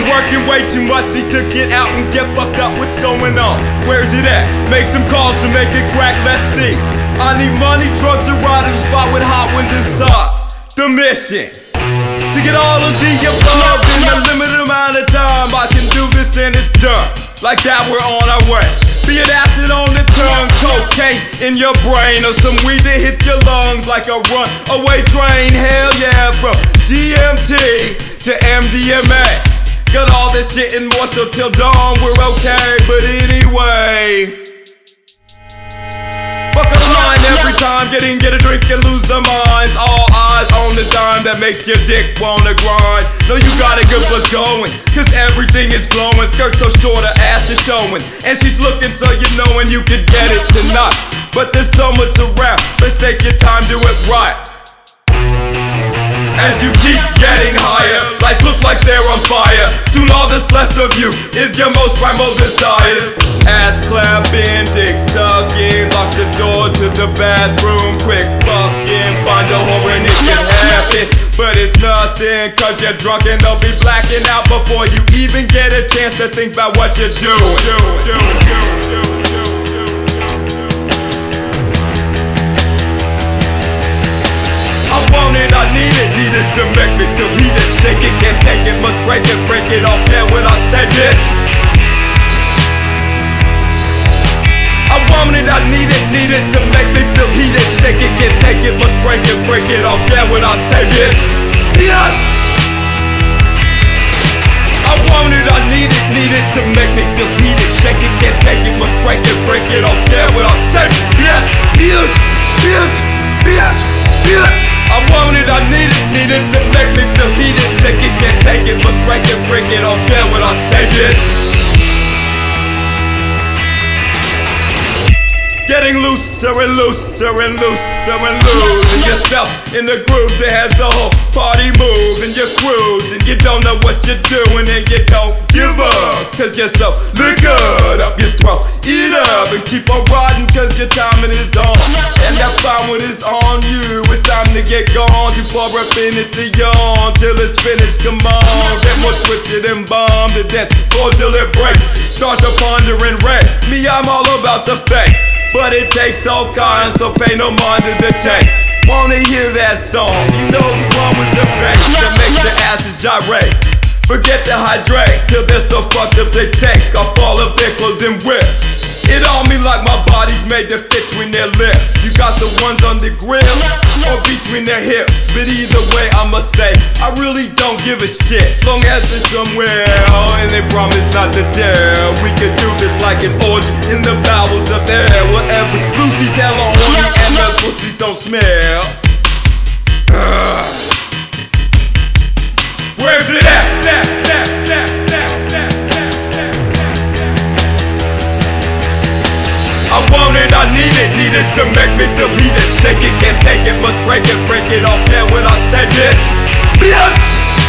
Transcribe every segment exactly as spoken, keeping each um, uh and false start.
working way too much, need to get out and get fucked up. What's going on? Where's it at? Make some calls to make it crack, let's see. I need money, drugs, and ride in the spot with hot ones inside. The mission to get all of the above in a limited amount of time. I can do this and it's done. Like that, we're on our way. Be it acid on the tongue, cocaine in your brain, or some weed that hits your lungs like a runaway train. Hell yeah, from D M T to M D M A. Got all this shit and more, so till dawn we're okay. But anyway, fuck a line every time, get in, get a drink and lose our minds. All eyes on the dime that makes your dick wanna grind. No, you gotta get what's going, cause everything is glowing. Skirt so short, her ass is showing, and she's looking so you know when you can get it tonight. But there's so much around, let's take your time, do it right. As you keep getting higher, lights look like they're on fire. Soon all that's left of you is your most primal desires. Ass clapping, dick sucking, lock the door to the bathroom. Quick fucking, find a hole and it can happen. But it's nothing, cause you're drunk and they'll be blacking out before you even get a chance to think about what you're doing. Do, do, do, do, do. I want it, I need it, need it to make me feel heated. Shake it, can't take it, must break it, break it off there when I say bitch. I want it, I need it, need it to make me feel heated. Shake it, can't take it, must break it, break it off there when I say bitch. Yes! I want it, I need it, need it to make me feel heated. Shake it, can't take it, must break it, break it off there when I say bitch. Bitch, bitch, bitch, bitch. I want it, I need it, need it to make me feel heated. Take it, can't take it, must break it, break it off there when I say this. Getting looser and looser and looser and losing yourself in the groove that has the whole party moving. You're cruising, you don't know what you're doing and you don't give up, cause you're so liquored up your throat. Eat up and keep on riding cause your timing is on. And that fine one is on you, it's time to get gone. Too far up in it to yawn till it's finished, come on. Get more twisted and bombed to death or till it breaks. Start to ponder and wreck. Me, I'm all about the fakes, but it takes all kinds, so pay no mind to the taste. Wanna hear that song? You know the one with the bass that makes the asses gyrate. Forget to hydrate till they're so fucked up they take off all of their clothes and whip it on me like my body's made to fit between their lips. You got the ones on the grill or between their hips, but either way I must say I really don't give a shit, long as it's somewhere. Oh, and they promise not to dare. We could do this like an orgy in the bowels of air, where every Lucy's hella horny and the pussies don't smell. Ugh. Where's it at? That, that, that, that, that, that, that, that. I want it, I need it, need it to make me feel heated. Shake it, can't take it, must break it, break it off there when I say bitch. Bitch!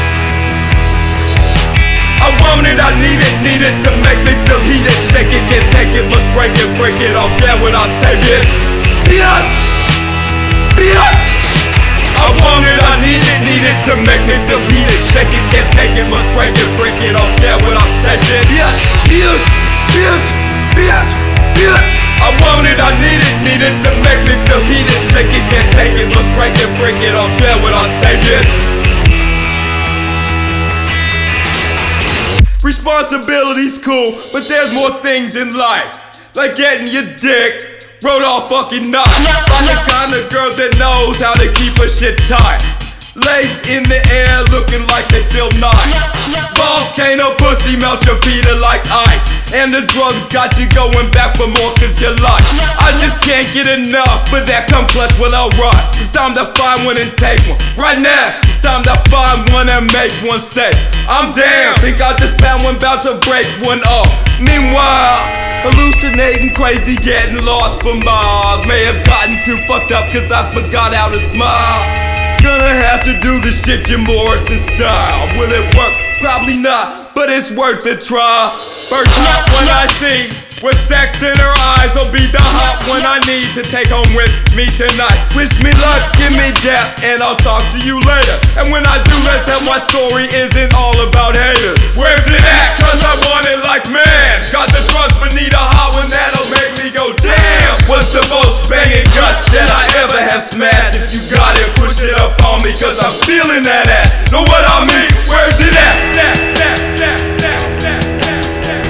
I want it, I need it, need it to make me feel heated. Shake it, can't take it, must break it, break it off there when I say bitch. Bitch! Bitch! I want it, I need it, need it to make me feel heated. Shake it, can't take it, must break it, break it off there when I say bitch. Bitch, bitch, bitch, bitch. I want it, I need it, need it to make me feel heated. Shake it, can't take it, must break it, break it off there when I say bitch. Responsibility's cool, but there's more things in life, like getting your dick rode all fucking night. I'm the kind of girl that knows how to keep her shit tight. Legs in the air looking like they feel nice. Volcano pussy melt your Peter like ice. And the drugs got you going back for more cause you like. I just can't get enough, but that complex, well alright. It's time to find one and take one. Right now, it's time to find one and make one say I'm down. Think I just found one, bout to break one off. Meanwhile, hallucinating crazy, getting lost for miles. May have gotten too fucked up cause I forgot how to smile. Gonna have to do this shit Jim Morrison style. Will it work? Probably not, but it's worth a try. First hot one I see, with sex in her eyes, will be the hot one I need to take home with me tonight. Wish me luck, give me death, and I'll talk to you later. And when I do, let's have my story isn't all about haters. Where's it? feeling that ass. Know what I mean? Where's it at? That, that, that, that, that, that, that.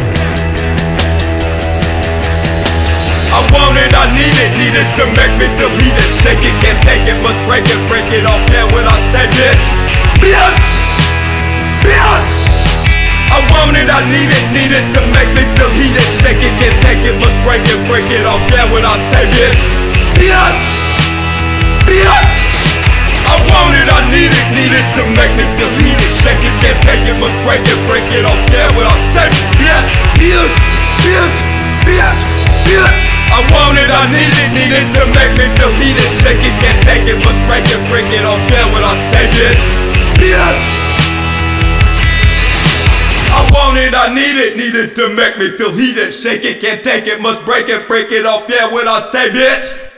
I want it, I need it, need it to make me feel heated. Shake it, can't take it, must break it, break it off. Yeah, what I say, bitch. Bitch, bitch. I want it, I need it, need it to make me feel heated. Shake it, can't take it, must break it, break it off. Yeah, what I say, bitch. Bitch, bitch. I want it, I need it, need it to make me feel heated. Shake it, can't take it, must break it, break it off. Yeah, what I say, bitch, bitch, bitch, bitch, bitch. I want it, I need it, need it to make me feel heated. Shake it, can't take it, must break it, break it off. Yeah, what I say, bitch, bitch. I want it, I need it, need it to make me feel heated. Shake it, can't take it, must break it, break it off. Yeah, what I say, bitch.